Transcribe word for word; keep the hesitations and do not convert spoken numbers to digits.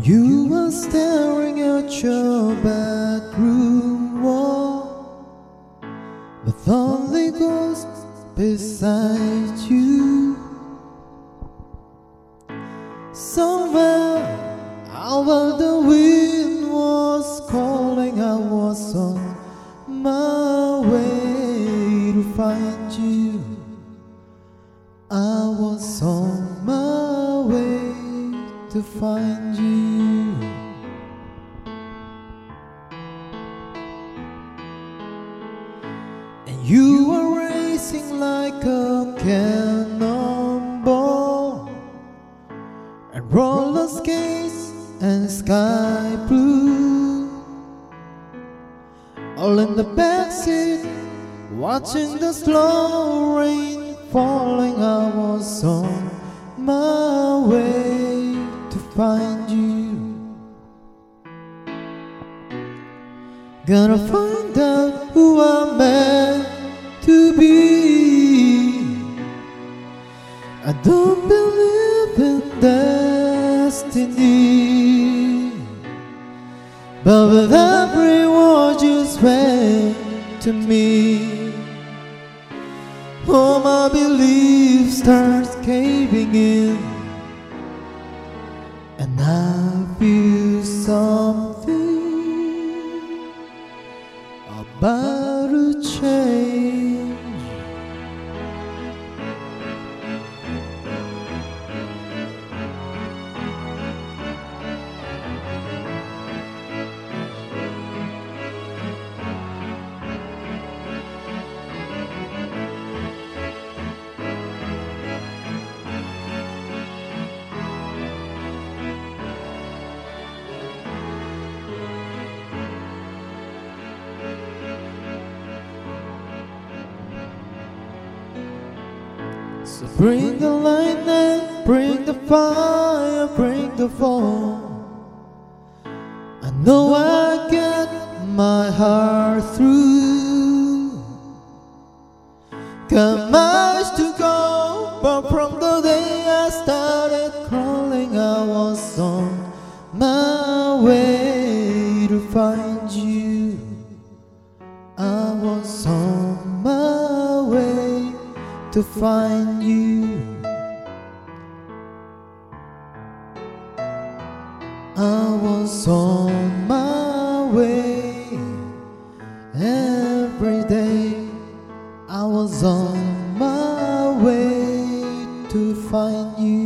You were staring at your bedroom wall, with only ghosts beside you. Somewhere out where the wind was calling, I was on my way to find you. I was on my way to find you. And you were racing like a cannonball, and roller skates and sky blue, all in the backseat, watching the slow rain falling. I was on my way to find you. Gonna find out who I'm meant to be. I don't believe in destiny, but with every word you speak to me, all my beliefs starts caving in, and I feel something about to change. So bring the lightning, bring the fire, bring the fall. I know I get my heart through. Got miles to go, but from the day I started crawling, I was on my way to find you. I was on my way to find you. I was on my way every day. I was on my way to find you.